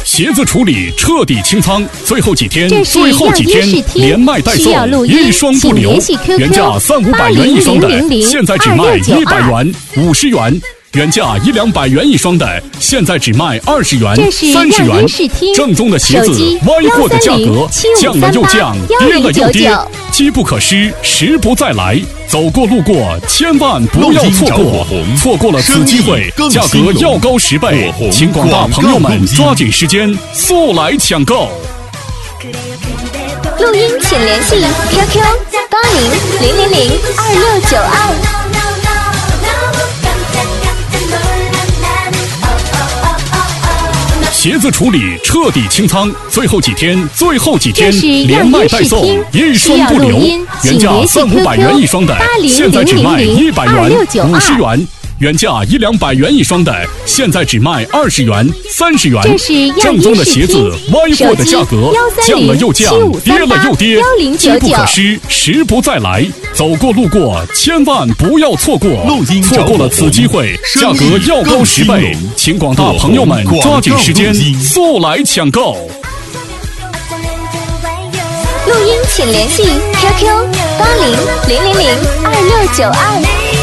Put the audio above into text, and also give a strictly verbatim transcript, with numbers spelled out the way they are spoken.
鞋子处理彻底清仓，最后几天，最后几天连卖带送，一双不留。原价三五百元一双的，现在只卖一百元、五十元。原价一两百元一双的，现在只卖二十元、三十元。正宗的鞋子，歪货的价格，降了又降，跌了又跌，机不可失，时不再来。走过路过，千万不要错过，错过了此机会，价格要高十倍，请广大朋友们抓紧时间，速来抢购。 录音请联系 Q Q 八零零零零二六九二。 鞋子处理彻底清仓，最后几天，最后几天连卖带送，一双不留。原价三五百元一双的，现在只卖一百元、五十元。原价一两百元一双的，现在只卖二十元、三十元。正宗的鞋子，歪货的价格，降了又降，跌了又跌，机不可失，时不再来。走过路过，千万不要错过，错过了此机会，价格要高十倍，请广大朋友们抓紧时间，速来抢购。 录音请联系 Q Q 八零零零零二六九二。